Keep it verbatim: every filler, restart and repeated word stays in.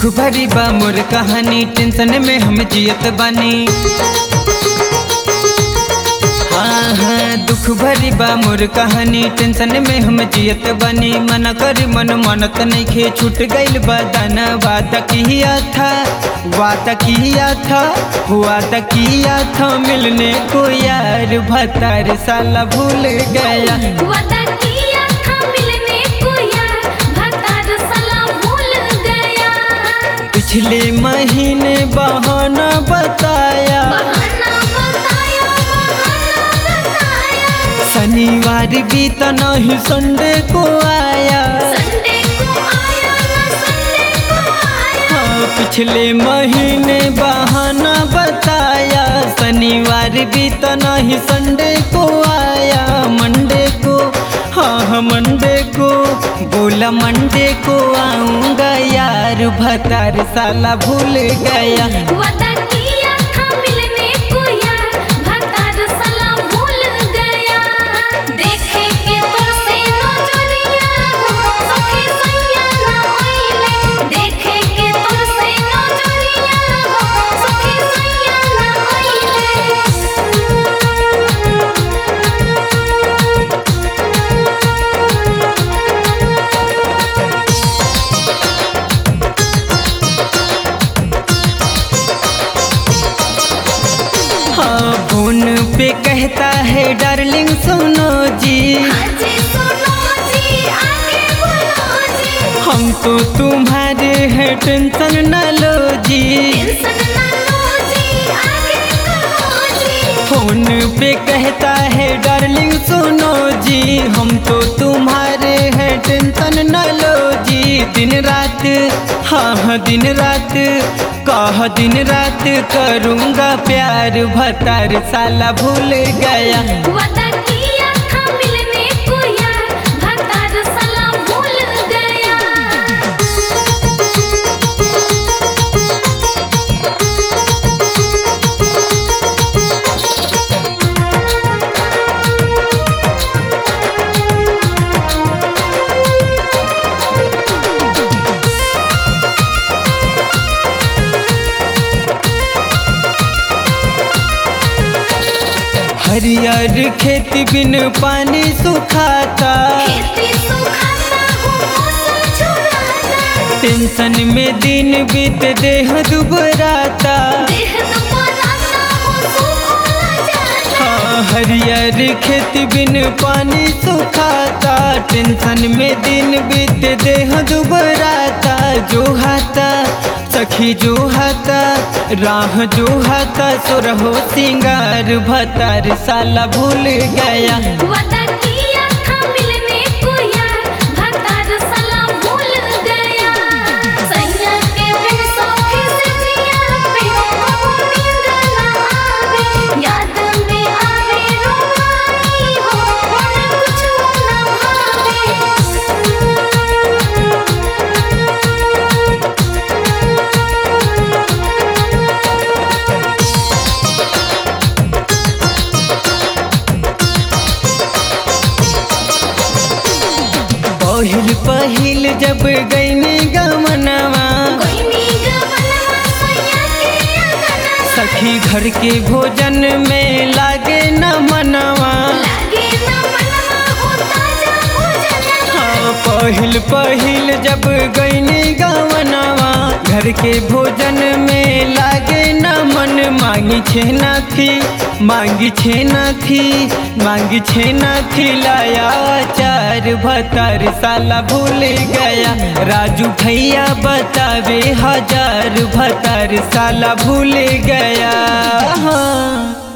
दुख भरी बा मोर कहानी, टेंशन में हम जियत बानी। हाँ हाँ दुख भरी बा मोर कहानी, टेंशन में हम जियत बानी। मन कर मन मनत नहीं खे, छूट गइल बा दाना। वादा किया था वादा किया था वादा किया था मिलने को यार, भतार साला भूल गया। वादा किया था मिलने को यार, भतार साला भूल गया। पिछले महीने बहाना बताया, बहाना बताया बहाना बताया। शनिवार बीता नहीं संडे को आया। संडे को आया ना संडे को आया। हाँ पिछले महीने बहाना बताया, शनिवार बीता नहीं संडे को आया। मंडे को हाँ हाँ मंडे को बोला, मंडे को आऊँगा यार, भतार साला भूल गया। वादा किया था मिलने को यार, भतार साला भूल गया। देखे के तोर से नजरिया हो, सखी सैया ना आइले। देखे के तोर से नजरिया हो, सखी सैया ना आइले। हाँ फोन पे कहता है डार्लिंग सुनो जी, हाजी सुनो जी आगे बोलो जी। हम तो तुम्हारे हैं टेंशन न लो जी। टेंशन ना लो जी आगे कहो जी। फोन पे कहता है डार्लिंग सुनो जी, हम तो तुम्हारे हैं टेंशन न लो जी। दिन रात हाँ हाँ दिन रात कह दिन रात करूँगा प्यार, भतार साला भूल गया। वादा किया था मिलने को यार, भतार साला भूल गया। हरियर खेती बिन पानी सुखाता, खेती सुखाता हो मौसम छुड़ाता। टेंशन में दिन बीत देह दुबराता। देह दुबराता हो सुखोला जाता। हाँ हरियर खेती बिन पानी सुखाता, टेंशन में दिन बीत देह दुबराता। जो हाथा सखी जो हाथा राह जो हाथा, सुरहो सिंगार, भतार साला भूल गया। वादा किया था मिलने को यार, भतार साला भूल गया। सैया के बिन सौखी से जिया पे कबो नींद ना आवे। याद में आवे रोवाई हो, मन कुछ ना भावे। पहिल पहिल जब गईनी गमनवा, कोई गवनवा सैया के अगनवा। सखी घर के भोजन में लागे न मनवा। लागे ना मनवा हो ताजा भोजनवा। हाँ पहिल पहिल जब गईनी गवनवा, घर के भोजन में लागे न मन। मांगी छेना थी मांगी छेना थी मांगी छेना थी, लाया चार, भतार साला भूल गया। राजू भैया बतावे हजार, भतार साला भूल गया। हाँ